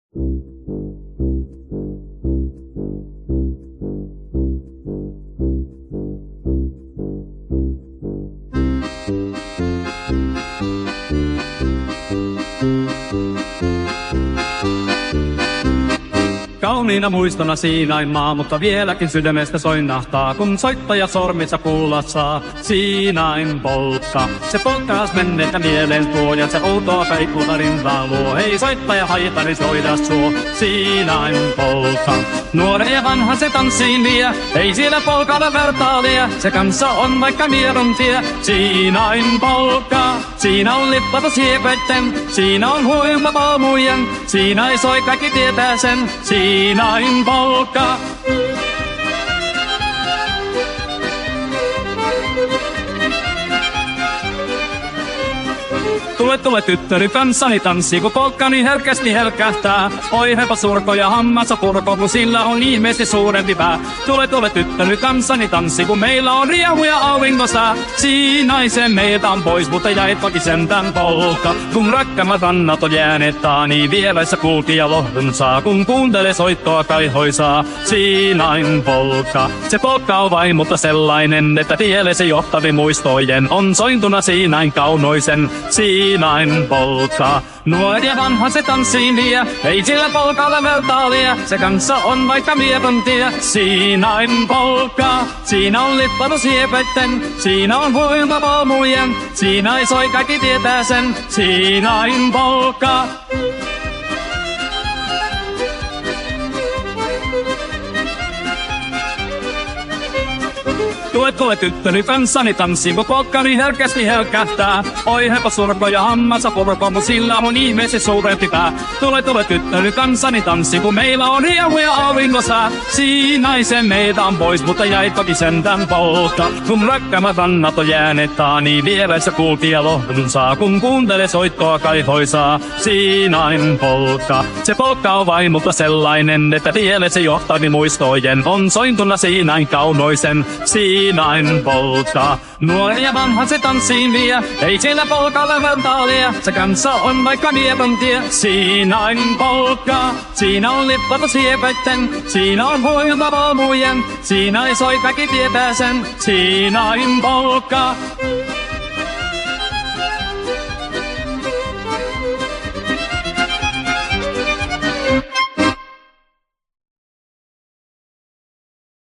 Kauniina muistona Siinainmaa, mutta vieläkin sydämestä soinnahtaa, kun soittaja sormissa kuulla saa. Siinain polkka, se polkkaas menneitä mieleen tuo, ja se outoa kaikulta rintaa luo. Ei soittaja haitari soida suo, Siinain polkka. Nuoren ja vanha se tanssiin vie, ei siellä polkalla vertaalia. Se kanssa on vaikka miedon tie, Siinain polkka. Siinä on lippata siepeitten, siinä on huima palmujen, siinä ei soi kaikki tietää sen, Siinain polkka. Tule tyttöri kanssani tanssii, kun polkkani herkästi helkähtää. Oi hepa surko ja hammassa purko, kun sillä on ihmeesti suurempi pää. Tule tyttöri kanssani tanssii, kun meillä on riehu ja aurinkossa. Siinaisen meiltä on pois, mutta jäit toki sentään polkka. Kun rakkaimmat rannat on jääneet taani, vielässä kulkija lohdun saa. Kun kuuntele soittoa kaihoisaa, Siinain polkka. Se polkka on vain, mutta sellainen, että tielle se johtavi muistojen on sointuna Siinain kaunoisen, Siinain polkka. Nuori ja vanha se tanssiin vie, ei sillä polkalla vertaalia. Se kanssa on vaikka mieton tie, Siinain polkka. Siinä on lippanu siepeitten, siinä on huilta palmujen, siinä ei soi kaikki tietää sen, Siinain polkka. Tule tyttöni kanssani tanssiin, kun polkkani herkästi helkähtää. Oi hepa surko ja hammassa purko, mut sillä on ihmeesti suurempi pää. Tule tyttöni kanssani tanssiin, kun meillä on riehu ja aurinkossa. Siinaisen meitä on pois, mutta jäi toki sentään polkka. Kun rakkaimmat rannat on jääneet taani, vieressä kulkija lohdun saa. Kun kuuntele soittoa kaihoisaa, Siinain polkka. Se polkka on vain, mutta sellainen, että tielle se johtavi muistojen on sointuna Siinain kaunoisen, Siinain polkka. Nuori ja vanha se tanssiin vie, ei siellä polkalla vertaalia. Se kanssa on vaikka mieton tie, Siinain polkka. Siinä on lippata siepeitten, siinä on huilta palmujen, siinä ei soi kaikki tietää sen, Siinain polkka.